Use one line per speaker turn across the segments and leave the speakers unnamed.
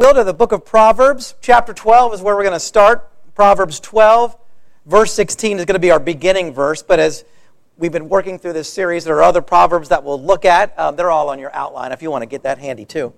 will, to the book of Proverbs. Chapter 12 is where we're going to start. Proverbs 12, verse 16 is going to be our beginning verse. But as we've been working through this series, there are other Proverbs that we'll look at. They're all on your outline if you want to get that handy too.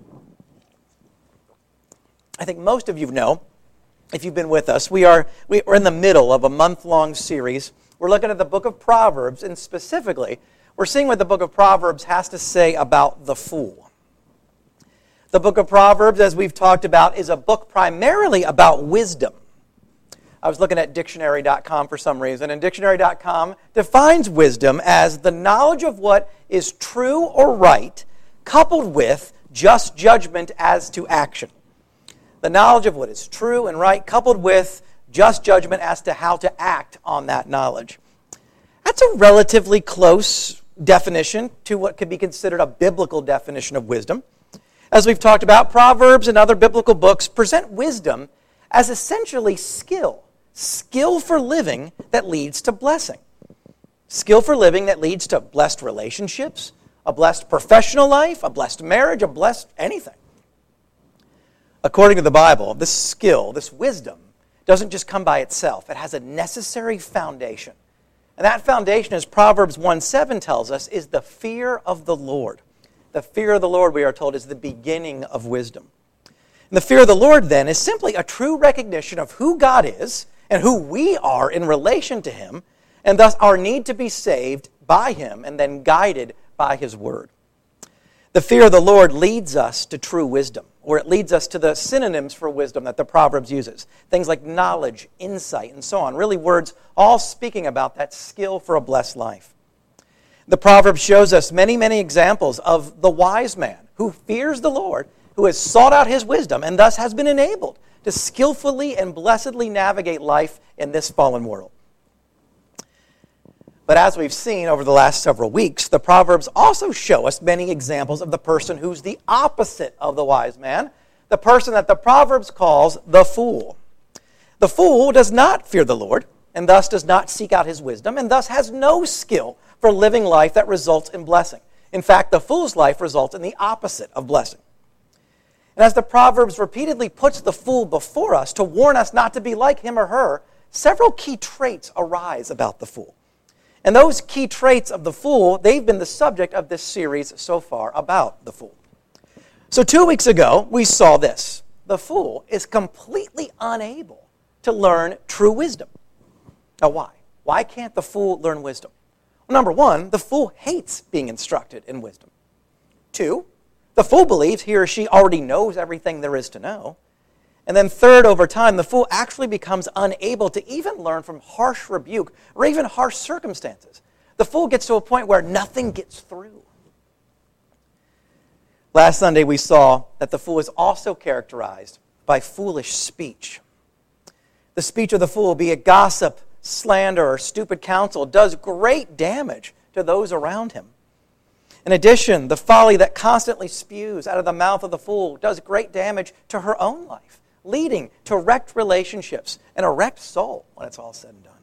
I think most of you know, if you've been with us, we're in the middle of a month-long series. We're looking at the book of Proverbs, and specifically, we're seeing what the book of Proverbs has to say about the fool. The book of Proverbs, as we've talked about, is a book primarily about wisdom. I was looking at dictionary.com for some reason, and dictionary.com defines wisdom as the knowledge of what is true or right, coupled with just judgment as to action. The knowledge of what is true and right, coupled with just judgment as to how to act on that knowledge. That's a relatively close definition to what could be considered a biblical definition of wisdom. As we've talked about, Proverbs and other biblical books present wisdom as essentially skill for living that leads to blessing. Skill for living that leads to blessed relationships, a blessed professional life, a blessed marriage, a blessed anything. According to the Bible, this skill, this wisdom, doesn't just come by itself. It has a necessary foundation. And that foundation, as Proverbs 1:7 tells us, is the fear of the Lord. The fear of the Lord, we are told, is the beginning of wisdom. And the fear of the Lord, then, is simply a true recognition of who God is and who we are in relation to Him, and thus our need to be saved by Him and then guided by His Word. The fear of the Lord leads us to true wisdom, or it leads us to the synonyms for wisdom that the Proverbs uses. Things like knowledge, insight, and so on. Really words all speaking about that skill for a blessed life. The Proverb shows us many, many examples of the wise man who fears the Lord, who has sought out His wisdom, and thus has been enabled to skillfully and blessedly navigate life in this fallen world. But as we've seen over the last several weeks, the Proverbs also show us many examples of the person who's the opposite of the wise man, the person that the Proverbs calls the fool. The fool does not fear the Lord, and thus does not seek out His wisdom, and thus has no skill for living life that results in blessing. In fact, the fool's life results in the opposite of blessing. And as the Proverbs repeatedly puts the fool before us to warn us not to be like him or her, several key traits arise about the fool. And those key traits of the fool, they've been the subject of this series so far about the fool. So 2 weeks ago, we saw this. The fool is completely unable to learn true wisdom. Now why? Why can't the fool learn wisdom? Well, number one, the fool hates being instructed in wisdom. 2, the fool believes he or she already knows everything there is to know. And then third, over time, the fool actually becomes unable to even learn from harsh rebuke or even harsh circumstances. The fool gets to a point where nothing gets through. Last Sunday, we saw that the fool is also characterized by foolish speech. The speech of the fool, be it gossip, slander, or stupid counsel, does great damage to those around him. In addition, the folly that constantly spews out of the mouth of the fool does great damage to her own life, leading to wrecked relationships and a wrecked soul when it's all said and done.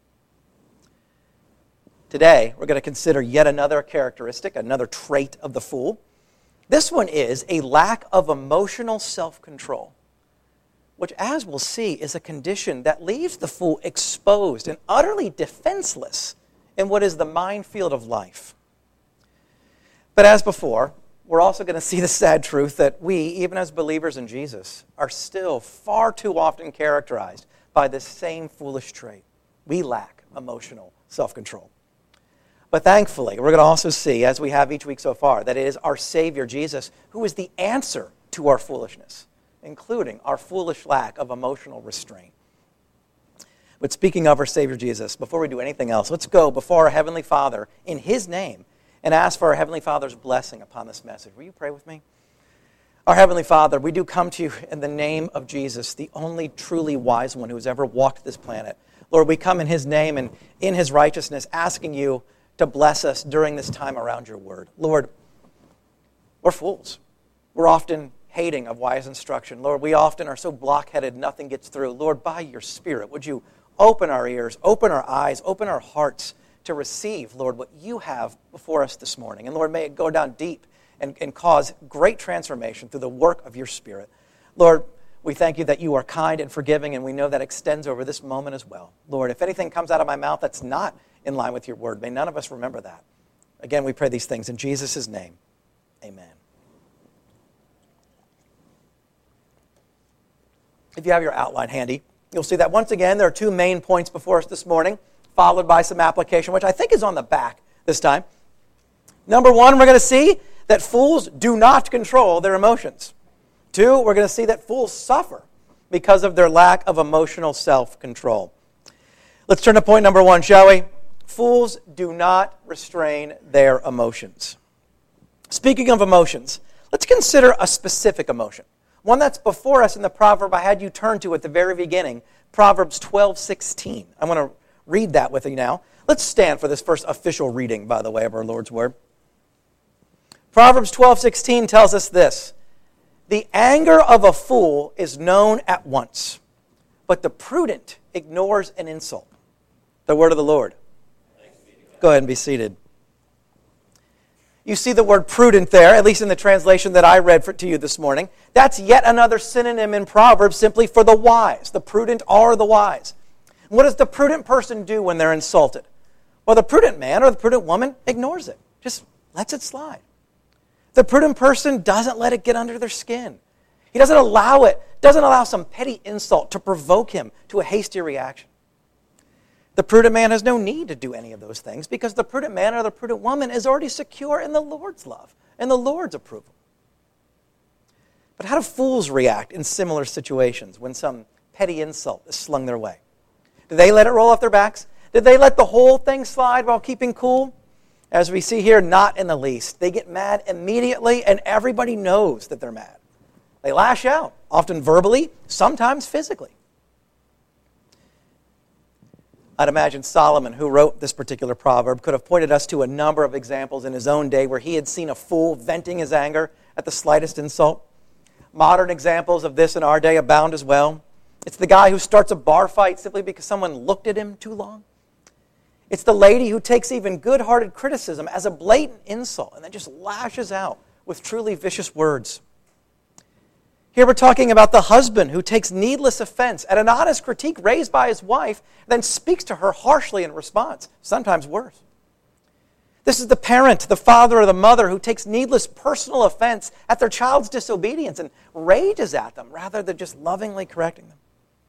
Today, we're going to consider yet another characteristic, another trait of the fool. This one is a lack of emotional self-control, which, as we'll see, is a condition that leaves the fool exposed and utterly defenseless in what is the minefield of life. But as before, we're also going to see the sad truth that we, even as believers in Jesus, are still far too often characterized by this same foolish trait. We lack emotional self-control. But thankfully, we're going to also see, as we have each week so far, that it is our Savior, Jesus, who is the answer to our foolishness, including our foolish lack of emotional restraint. But speaking of our Savior, Jesus, before we do anything else, let's go before our Heavenly Father in His name and ask for our Heavenly Father's blessing upon this message. Will you pray with me? Our Heavenly Father, we do come to you in the name of Jesus, the only truly wise one who has ever walked this planet. Lord, we come in His name and in His righteousness, asking you to bless us during this time around your word. Lord, we're fools. We're often hating of wise instruction. Lord, we often are so blockheaded, nothing gets through. Lord, by your Spirit, would you open our ears, open our eyes, open our hearts to receive, Lord, what you have before us this morning. And Lord, may it go down deep and cause great transformation through the work of your Spirit. Lord, we thank you that you are kind and forgiving, and we know that extends over this moment as well. Lord, if anything comes out of my mouth that's not in line with your word, may none of us remember that. Again, we pray these things in Jesus' name. Amen. If you have your outline handy, you'll see that once again there are two main points before us this morning, followed by some application, which I think is on the back this time. Number one, we're going to see that fools do not control their emotions. Two, we're going to see that fools suffer because of their lack of emotional self-control. Let's turn to point number one, shall we? Fools do not restrain their emotions. Speaking of emotions, let's consider a specific emotion, one that's before us in the proverb I had you turn to at the very beginning, Proverbs 12:16. I want to read that with you now. Let's stand for this first official reading, by the way, of our Lord's Word. Proverbs 12:16 tells us this: the anger of a fool is known at once, but the prudent ignores an insult. The word of the Lord. Go ahead and be seated. You see the word prudent there, at least in the translation that I read to you this morning. That's yet another synonym in Proverbs simply for the wise. The prudent are the wise. And what does the prudent person do when they're insulted? Well, the prudent man or the prudent woman ignores it. Just lets it slide. The prudent person doesn't let it get under their skin. He doesn't allow some petty insult to provoke him to a hasty reaction. The prudent man has no need to do any of those things because the prudent man or the prudent woman is already secure in the Lord's love and the Lord's approval. But how do fools react in similar situations when some petty insult is slung their way? Do they let it roll off their backs? Did they let the whole thing slide while keeping cool? As we see here, not in the least. They get mad immediately, and everybody knows that they're mad. They lash out, often verbally, sometimes physically. I'd imagine Solomon, who wrote this particular proverb, could have pointed us to a number of examples in his own day where he had seen a fool venting his anger at the slightest insult. Modern examples of this in our day abound as well. It's the guy who starts a bar fight simply because someone looked at him too long. It's the lady who takes even good-hearted criticism as a blatant insult and then just lashes out with truly vicious words. Here we're talking about the husband who takes needless offense at an honest critique raised by his wife, then speaks to her harshly in response, sometimes worse. This is the parent, the father or the mother who takes needless personal offense at their child's disobedience and rages at them rather than just lovingly correcting them.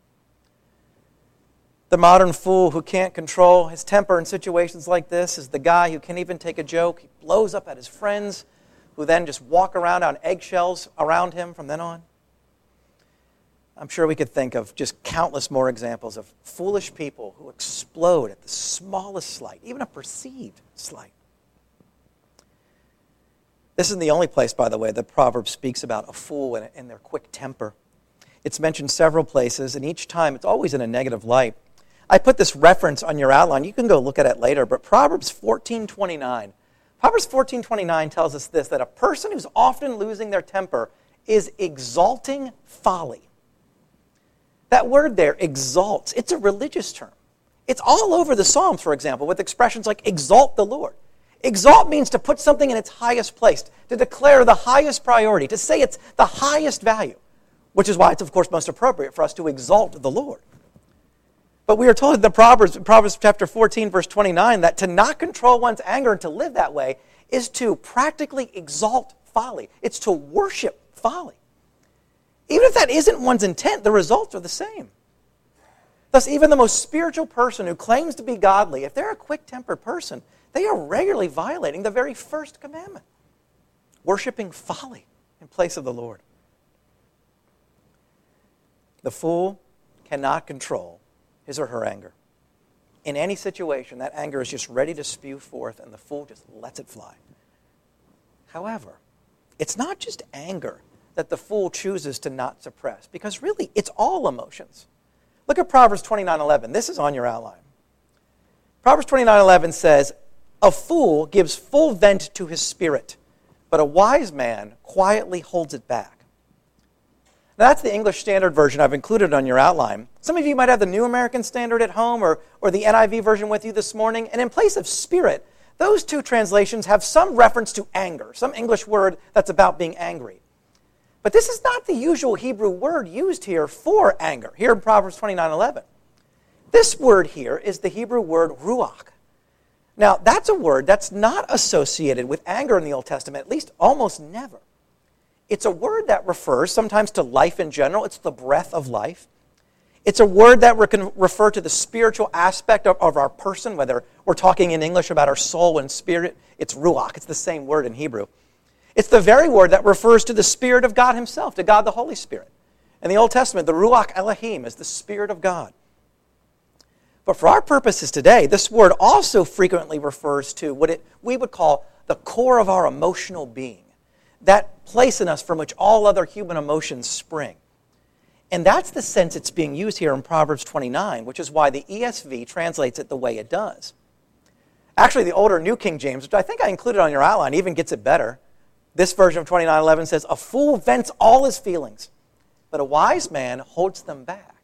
The modern fool who can't control his temper in situations like this is the guy who can't even take a joke. He blows up at his friends who then just walk around on eggshells around him from then on. I'm sure we could think of just countless more examples of foolish people who explode at the smallest slight, even a perceived slight. This isn't the only place, by the way, that Proverbs speaks about a fool and their quick temper. It's mentioned several places, and each time it's always in a negative light. I put this reference on your outline. You can go look at it later, but Proverbs 14:29. Proverbs 14:29 tells us this, that a person who's often losing their temper is exalting folly. That word there, exalts, it's a religious term. It's all over the Psalms, for example, with expressions like exalt the Lord. Exalt means to put something in its highest place, to declare the highest priority, to say it's the highest value, which is why it's, of course, most appropriate for us to exalt the Lord. But we are told in the Proverbs chapter 14, verse 29, that to not control one's anger and to live that way is to practically exalt folly. It's to worship folly. Even if that isn't one's intent, the results are the same. Thus, even the most spiritual person who claims to be godly, if they're a quick-tempered person, they are regularly violating the very first commandment, worshiping folly in place of the Lord. The fool cannot control his or her anger. In any situation, that anger is just ready to spew forth, and the fool just lets it fly. However, it's not just anger that the fool chooses to not suppress, because really, it's all emotions. Look at Proverbs 29:11. This is on your outline. Proverbs 29:11 says, "A fool gives full vent to his spirit, but a wise man quietly holds it back." Now, that's the English Standard Version I've included on your outline. Some of you might have the New American Standard at home or the NIV version with you this morning, and in place of spirit, those two translations have some reference to anger, some English word that's about being angry. But this is not the usual Hebrew word used here for anger, here in Proverbs 29:11. This word here is the Hebrew word ruach. Now, that's a word that's not associated with anger in the Old Testament, at least almost never. It's a word that refers sometimes to life in general. It's the breath of life. It's a word that can refer to the spiritual aspect of our person, whether we're talking in English about our soul and spirit. It's ruach. It's the same word in Hebrew. It's the very word that refers to the Spirit of God himself, to God the Holy Spirit. In the Old Testament, the Ruach Elohim is the Spirit of God. But for our purposes today, this word also frequently refers to what we would call the core of our emotional being, that place in us from which all other human emotions spring. And that's the sense it's being used here in Proverbs 29, which is why the ESV translates it the way it does. Actually, the older New King James, which I think I included on your outline, even gets it better. This version of 29:11 says, "A fool vents all his feelings, but a wise man holds them back."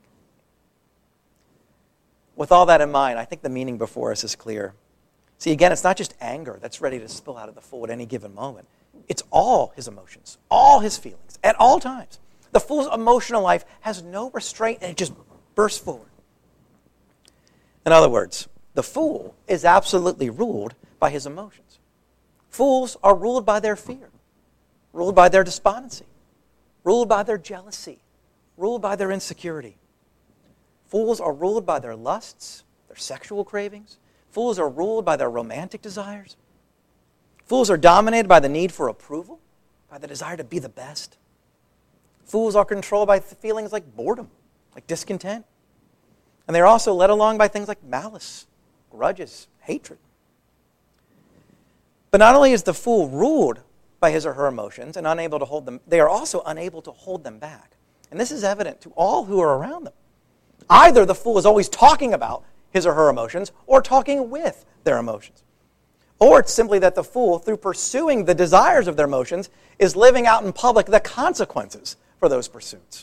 With all that in mind, I think the meaning before us is clear. See, again, it's not just anger that's ready to spill out of the fool at any given moment. It's all his emotions, all his feelings, at all times. The fool's emotional life has no restraint, and it just bursts forward. In other words, the fool is absolutely ruled by his emotions. Fools are ruled by their fear, ruled by their despondency, ruled by their jealousy, ruled by their insecurity. Fools are ruled by their lusts, their sexual cravings. Fools are ruled by their romantic desires. Fools are dominated by the need for approval, by the desire to be the best. Fools are controlled by feelings like boredom, like discontent. And they're also led along by things like malice, grudges, hatred. But not only is the fool ruled by his or her emotions and unable to hold them, they are also unable to hold them back. And this is evident to all who are around them. Either the fool is always talking about his or her emotions or talking with their emotions. Or it's simply that the fool, through pursuing the desires of their emotions, is living out in public the consequences for those pursuits.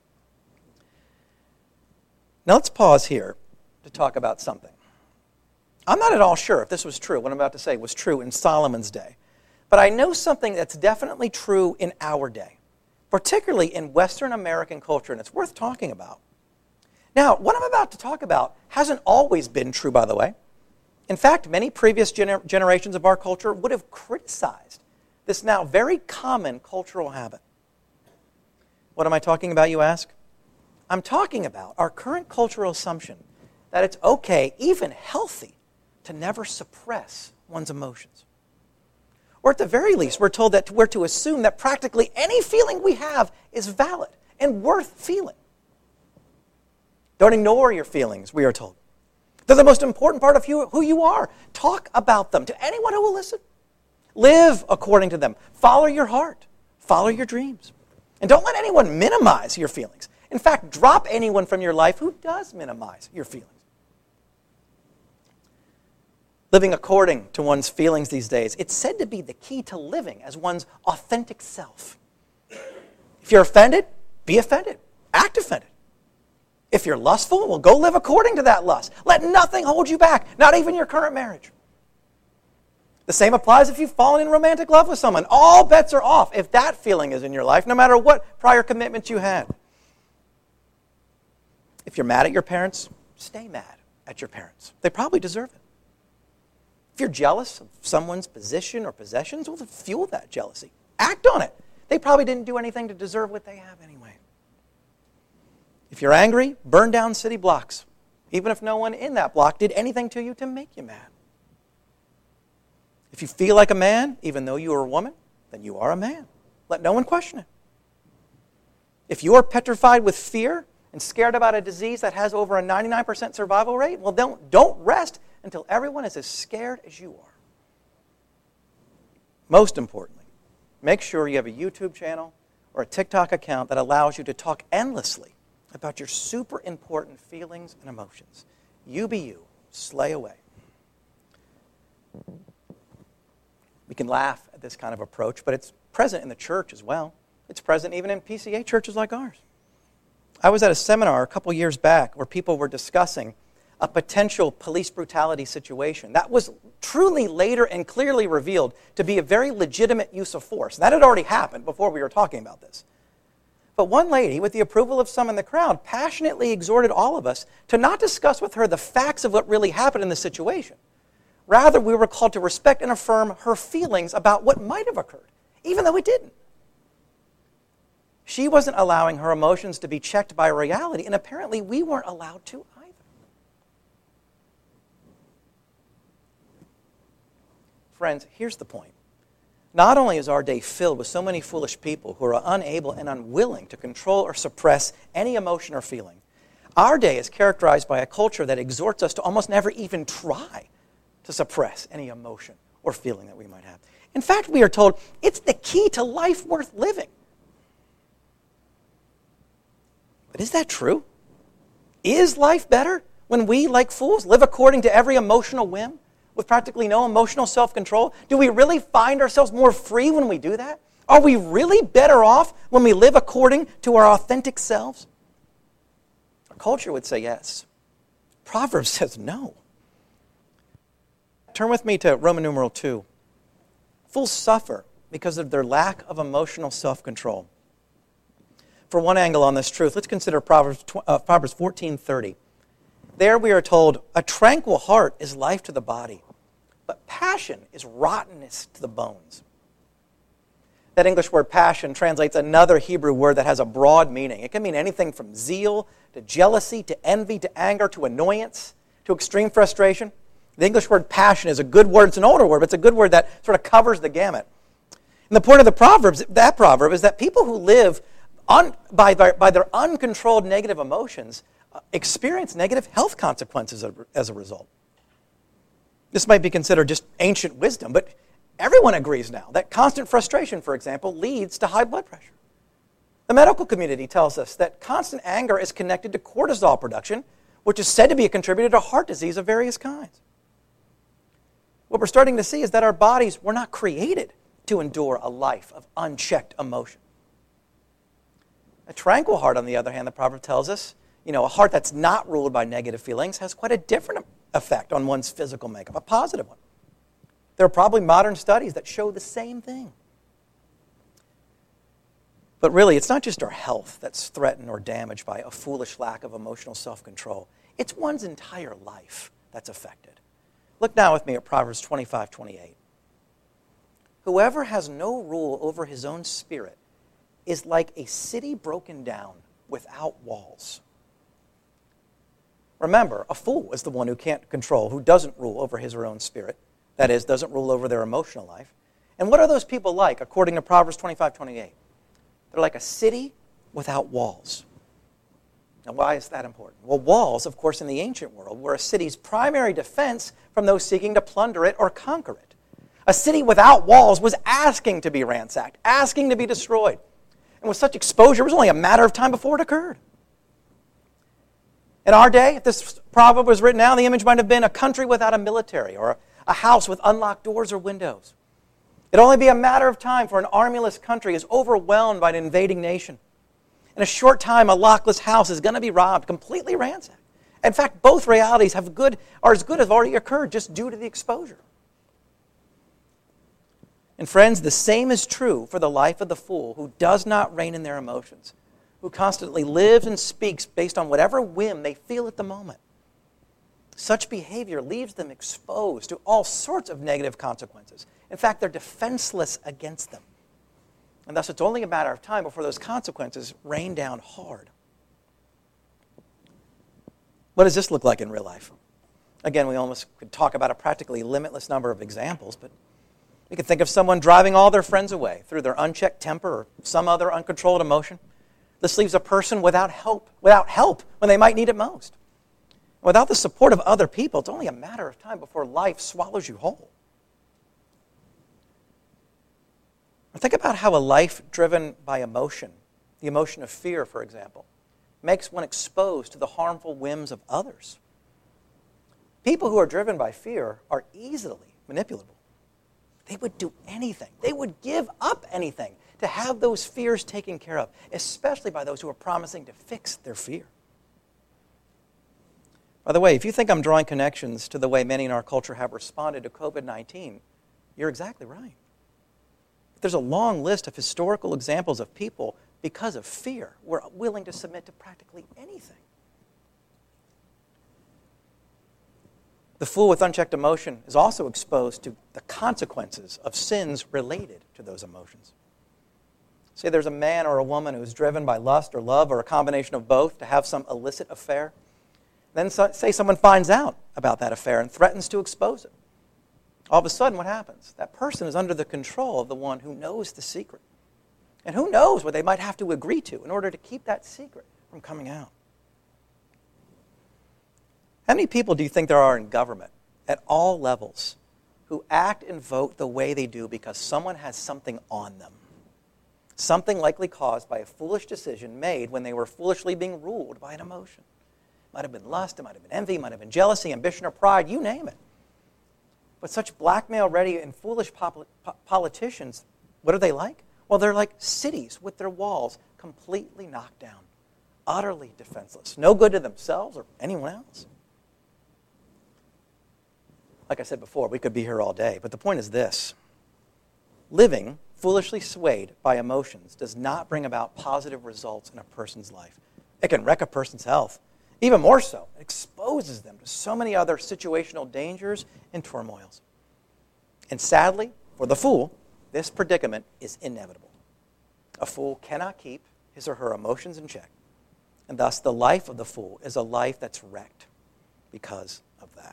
Now let's pause here to talk about something. I'm not at all sure if this was true, what I'm about to say was true in Solomon's day. But I know something that's definitely true in our day, particularly in Western American culture, and it's worth talking about. Now, what I'm about to talk about hasn't always been true, by the way. In fact, many previous generations of our culture would have criticized this now very common cultural habit. What am I talking about, you ask? I'm talking about our current cultural assumption that it's okay, even healthy, to never suppress one's emotions. Or at the very least, we're told that we're to assume that practically any feeling we have is valid and worth feeling. Don't ignore your feelings, we are told. They're the most important part of who you are. Talk about them to anyone who will listen. Live according to them. Follow your heart. Follow your dreams. And don't let anyone minimize your feelings. In fact, drop anyone from your life who does minimize your feelings. Living according to one's feelings these days, it's said to be the key to living as one's authentic self. If you're offended, be offended. Act offended. If you're lustful, well, go live according to that lust. Let nothing hold you back, not even your current marriage. The same applies if you've fallen in romantic love with someone. All bets are off if that feeling is in your life, no matter what prior commitments you had. If you're mad at your parents, stay mad at your parents. They probably deserve it. If you're jealous of someone's position or possessions, well, fuel that jealousy. Act on it. They probably didn't do anything to deserve what they have anyway. If you're angry, burn down city blocks, even if no one in that block did anything to you to make you mad. If you feel like a man, even though you are a woman, then you are a man. Let no one question it. If you are petrified with fear and scared about a disease that has over a 99% survival rate, well, don't rest until everyone is as scared as you are. Most importantly, make sure you have a YouTube channel or a TikTok account that allows you to talk endlessly about your super important feelings and emotions. You be you. Slay away. We can laugh at this kind of approach, but it's present in the church as well. It's present even in PCA churches like ours. I was at a seminar a couple years back where people were discussing a potential police brutality situation that was truly later and clearly revealed to be a very legitimate use of force. That had already happened before we were talking about this. But one lady, with the approval of some in the crowd, passionately exhorted all of us to not discuss with her the facts of what really happened in the situation. Rather, we were called to respect and affirm her feelings about what might have occurred, even though it didn't. She wasn't allowing her emotions to be checked by reality, and apparently we weren't allowed to either. Friends, here's the point. Not only is our day filled with so many foolish people who are unable and unwilling to control or suppress any emotion or feeling, our day is characterized by a culture that exhorts us to almost never even try to suppress any emotion or feeling that we might have. In fact, we are told it's the key to life worth living. But is that true? Is life better when we, like fools, live according to every emotional whim with practically no emotional self-control? Do we really find ourselves more free when we do that? Are we really better off when we live according to our authentic selves? Our culture would say yes. Proverbs says no. Turn with me to Roman numeral 2. Fools suffer because of their lack of emotional self-control. For one angle on this truth, let's consider Proverbs 14:30. There we are told, a tranquil heart is life to the body, but passion is rottenness to the bones. That English word passion translates another Hebrew word that has a broad meaning. It can mean anything from zeal to jealousy to envy to anger to annoyance to extreme frustration. The English word passion is a good word. It's an older word, but it's a good word that sort of covers the gamut. And the point of that proverb is that people who live by their uncontrolled negative emotions experience negative health consequences as a result. This might be considered just ancient wisdom, but everyone agrees now that constant frustration, for example, leads to high blood pressure. The medical community tells us that constant anger is connected to cortisol production, which is said to be a contributor to heart disease of various kinds. What we're starting to see is that our bodies were not created to endure a life of unchecked emotion. A tranquil heart, on the other hand, the proverb tells us, a heart that's not ruled by negative feelings has quite a different effect on one's physical makeup, a positive one. There are probably modern studies that show the same thing. But really, it's not just our health that's threatened or damaged by a foolish lack of emotional self-control. It's one's entire life that's affected. Look now with me at Proverbs 25:28. Whoever has no rule over his own spirit is like a city broken down without walls. Remember, a fool is the one who can't control, who doesn't rule over his or her own spirit. That is, doesn't rule over their emotional life. And what are those people like, according to Proverbs 25:28? They're like a city without walls. Now, why is that important? Well, walls, of course, in the ancient world, were a city's primary defense from those seeking to plunder it or conquer it. A city without walls was asking to be ransacked, asking to be destroyed. And with such exposure, it was only a matter of time before it occurred. In our day, if this proverb was written down, the image might have been a country without a military or a house with unlocked doors or windows. It'd only be a matter of time for an armyless country is overwhelmed by an invading nation. In a short time, a lockless house is going to be robbed, completely ransacked. In fact, both realities are as good as already occurred just due to the exposure. And friends, the same is true for the life of the fool who does not rein in their emotions, who constantly lives and speaks based on whatever whim they feel at the moment. Such behavior leaves them exposed to all sorts of negative consequences. In fact, they're defenseless against them. And thus, it's only a matter of time before those consequences rain down hard. What does this look like in real life? Again, we almost could talk about a practically limitless number of examples, but we could think of someone driving all their friends away through their unchecked temper or some other uncontrolled emotion. This leaves a person without help when they might need it most. Without the support of other people, it's only a matter of time before life swallows you whole. Think about how a life driven by emotion, the emotion of fear, for example, makes one exposed to the harmful whims of others. People who are driven by fear are easily manipulable. They would do anything. They would give up anything to have those fears taken care of, especially by those who are promising to fix their fear. By the way, if you think I'm drawing connections to the way many in our culture have responded to COVID-19, you're exactly right. There's a long list of historical examples of people because of fear, we're willing to submit to practically anything. The fool with unchecked emotion is also exposed to the consequences of sins related to those emotions. Say there's a man or a woman who's driven by lust or love or a combination of both to have some illicit affair. Then say someone finds out about that affair and threatens to expose it. All of a sudden, what happens? That person is under the control of the one who knows the secret. And who knows what they might have to agree to in order to keep that secret from coming out. How many people do you think there are in government at all levels who act and vote the way they do because someone has something on them? Something likely caused by a foolish decision made when they were foolishly being ruled by an emotion. It might have been lust, it might have been envy, it might have been jealousy, ambition, or pride, you name it. But such blackmail-ready and foolish politicians, what are they like? Well, they're like cities with their walls completely knocked down, utterly defenseless, no good to themselves or anyone else. Like I said before, we could be here all day, but the point is this. Living foolishly swayed by emotions does not bring about positive results in a person's life. It can wreck a person's health. Even more so, it exposes them to so many other situational dangers and turmoils. And sadly, for the fool, this predicament is inevitable. A fool cannot keep his or her emotions in check, and thus the life of the fool is a life that's wrecked because of that.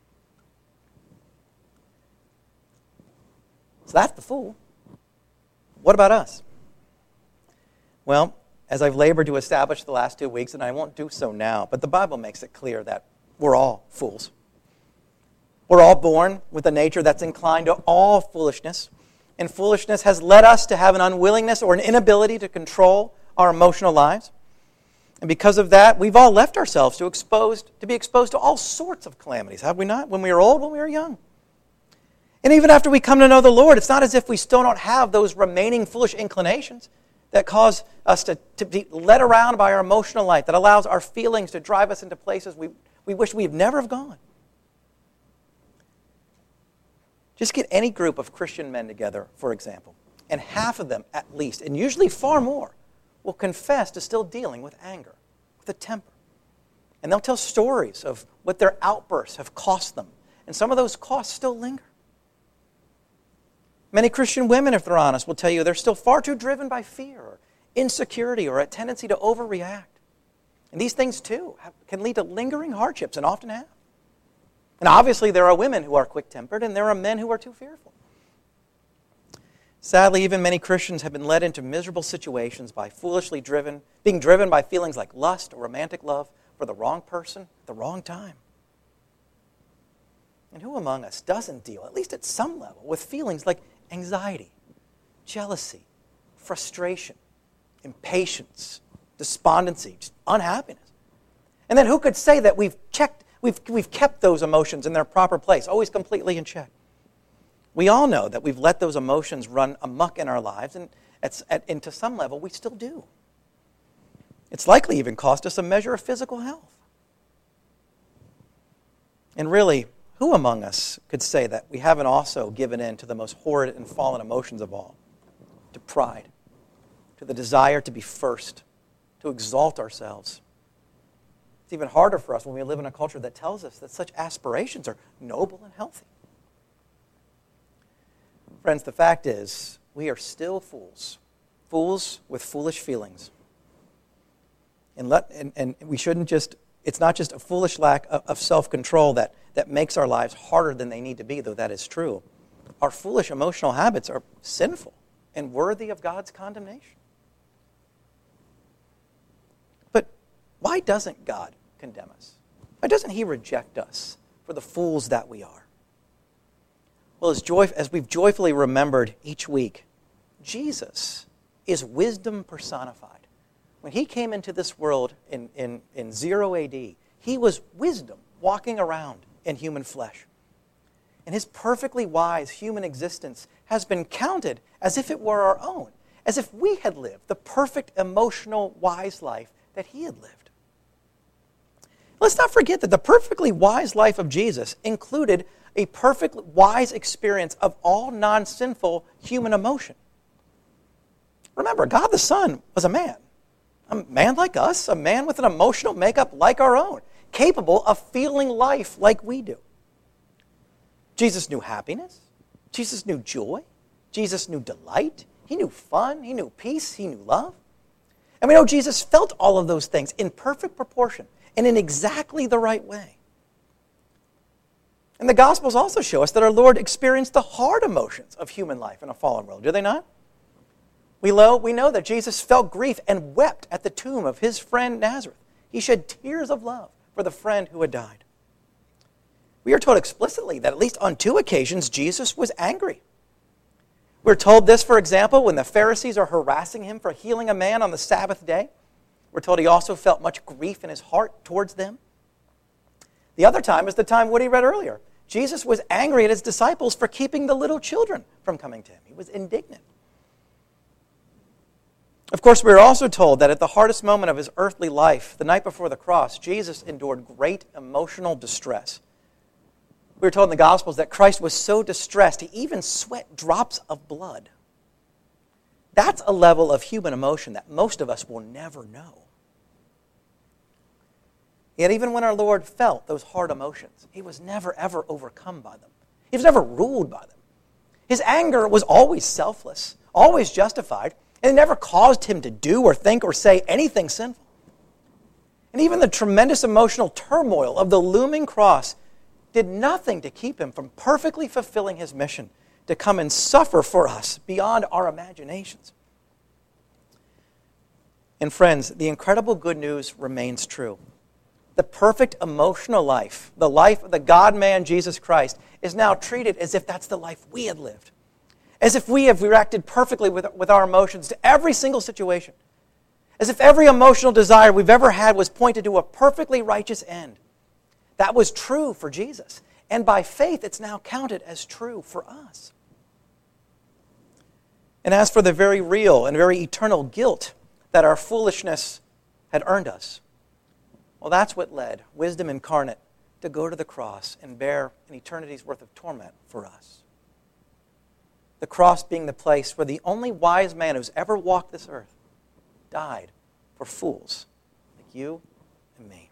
So that's the fool. What about us? Well, as I've labored to establish the last 2 weeks, and I won't do so now, but the Bible makes it clear that we're all fools. We're all born with a nature that's inclined to all foolishness, and foolishness has led us to have an unwillingness or an inability to control our emotional lives. And because of that, we've all left ourselves to be exposed to all sorts of calamities, have we not? When we were old, when we were young. And even after we come to know the Lord, it's not as if we still don't have those remaining foolish inclinations that cause us to be led around by our emotional life, that allows our feelings to drive us into places we wish we'd never have gone. Just get any group of Christian men together, for example, and half of them at least, and usually far more, will confess to still dealing with anger, with a temper. And they'll tell stories of what their outbursts have cost them. And some of those costs still linger. Many Christian women, if they're honest, will tell you they're still far too driven by fear or insecurity or a tendency to overreact. And these things, too, can lead to lingering hardships and often have. And obviously, there are women who are quick-tempered and there are men who are too fearful. Sadly, even many Christians have been led into miserable situations by being driven by feelings like lust or romantic love for the wrong person at the wrong time. And who among us doesn't deal, at least at some level, with feelings like anxiety, jealousy, frustration, impatience, despondency, just unhappiness? And then who could say that we've kept those emotions in their proper place, always completely in check? We all know that we've let those emotions run amok in our lives, and to some level we still do. It's likely even cost us a measure of physical health. And really, who among us could say that we haven't also given in to the most horrid and fallen emotions of all? To pride, to the desire to be first, to exalt ourselves. It's even harder for us when we live in a culture that tells us that such aspirations are noble and healthy. Friends, the fact is, we are still fools. Fools with foolish feelings. And we shouldn't just, it's not just a foolish lack of self-control that makes our lives harder than they need to be, though that is true. Our foolish emotional habits are sinful and worthy of God's condemnation. But why doesn't God condemn us? Why doesn't He reject us for the fools that we are? Well, as we've joyfully remembered each week, Jesus is wisdom personified. When He came into this world in 0 AD, He was wisdom walking around in human flesh. And His perfectly wise human existence has been counted as if it were our own, as if we had lived the perfect emotional wise life that He had lived. Let's not forget that the perfectly wise life of Jesus included a perfect wise experience of all non-sinful human emotion. Remember, God the Son was a man like us, a man with an emotional makeup like our own, capable of feeling life like we do. Jesus knew happiness. Jesus knew joy. Jesus knew delight. He knew fun. He knew peace. He knew love. And we know Jesus felt all of those things in perfect proportion and in exactly the right way. And the Gospels also show us that our Lord experienced the hard emotions of human life in a fallen world, do they not? We know that Jesus felt grief and wept at the tomb of his friend Nazareth. He shed tears of love for the friend who had died. We are told explicitly that at least on 2 occasions, Jesus was angry. We're told this, for example, when the Pharisees are harassing him for healing a man on the Sabbath day. We're told he also felt much grief in his heart towards them. The other time is the time Woody read earlier. Jesus was angry at his disciples for keeping the little children from coming to him. He was indignant. Of course, we're also told that at the hardest moment of his earthly life, the night before the cross, Jesus endured great emotional distress. We're told in the Gospels that Christ was so distressed, he even sweat drops of blood. That's a level of human emotion that most of us will never know. Yet even when our Lord felt those hard emotions, he was never, ever overcome by them. He was never ruled by them. His anger was always selfless, always justified, and it never caused him to do or think or say anything sinful. And even the tremendous emotional turmoil of the looming cross did nothing to keep him from perfectly fulfilling his mission to come and suffer for us beyond our imaginations. And friends, the incredible good news remains true. The perfect emotional life, the life of the God-man Jesus Christ, is now treated as if that's the life we had lived. As if we have reacted perfectly with our emotions to every single situation. As if every emotional desire we've ever had was pointed to a perfectly righteous end. That was true for Jesus. And by faith, it's now counted as true for us. And as for the very real and very eternal guilt that our foolishness had earned us, well, that's what led wisdom incarnate to go to the cross and bear an eternity's worth of torment for us. The cross being the place where the only wise man who's ever walked this earth died for fools like you and me.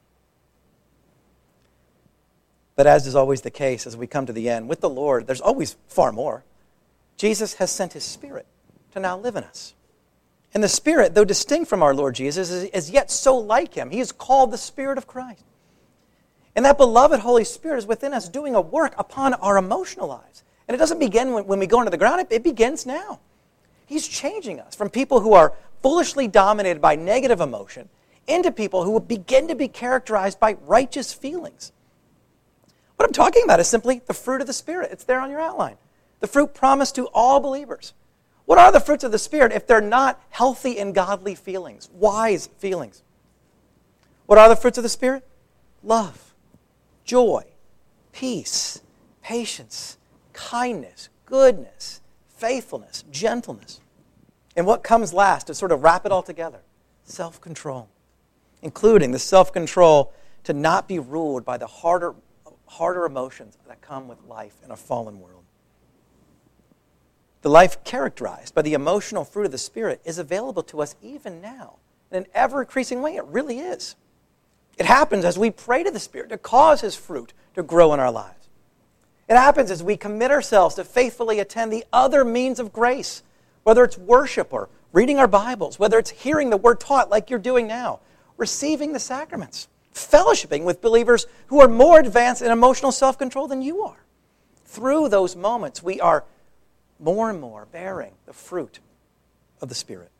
But as is always the case as we come to the end, with the Lord, there's always far more. Jesus has sent his Spirit to now live in us. And the Spirit, though distinct from our Lord Jesus, is yet so like him. He is called the Spirit of Christ. And that beloved Holy Spirit is within us doing a work upon our emotional lives. And it doesn't begin when we go into the ground. It begins now. He's changing us from people who are foolishly dominated by negative emotion into people who will begin to be characterized by righteous feelings. What I'm talking about is simply the fruit of the Spirit. It's there on your outline. The fruit promised to all believers. What are the fruits of the Spirit if they're not healthy and godly feelings, wise feelings? What are the fruits of the Spirit? Love, joy, peace, patience, kindness, goodness, faithfulness, gentleness. And what comes last to sort of wrap it all together? Self-control, including the self-control to not be ruled by the harder emotions that come with life in a fallen world. The life characterized by the emotional fruit of the Spirit is available to us even now in an ever-increasing way. It really is. It happens as we pray to the Spirit to cause his fruit to grow in our lives. It happens as we commit ourselves to faithfully attend the other means of grace, whether it's worship or reading our Bibles, whether it's hearing the Word taught like you're doing now, receiving the sacraments, fellowshipping with believers who are more advanced in emotional self-control than you are. Through those moments, we are more and more bearing the fruit of the Spirit.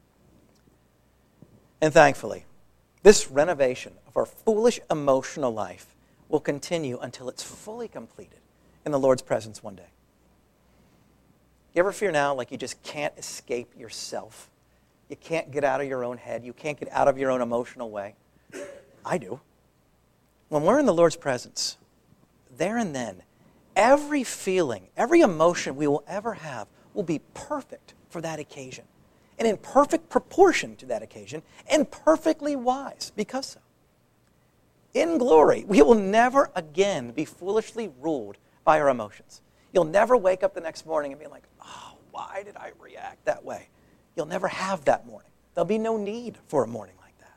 And thankfully, this renovation of our foolish emotional life will continue until it's fully completed in the Lord's presence one day. You ever feel now like you just can't escape yourself? You can't get out of your own head. You can't get out of your own emotional way. I do. When we're in the Lord's presence, there and then, every feeling, every emotion we will ever have will be perfect for that occasion, and in perfect proportion to that occasion, and perfectly wise because so. In glory, we will never again be foolishly ruled by our emotions. You'll never wake up the next morning and be like, oh, why did I react that way? You'll never have that morning. There'll be no need for a morning like that.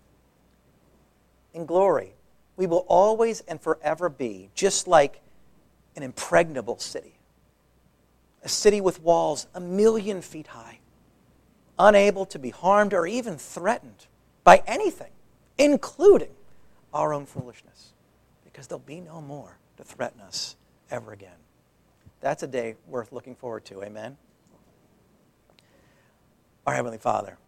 In glory, we will always and forever be just like an impregnable city. A city with walls 1,000,000 feet high, unable to be harmed or even threatened by anything, including our own foolishness, because there'll be no more to threaten us ever again. That's a day worth looking forward to, amen? Our Heavenly Father,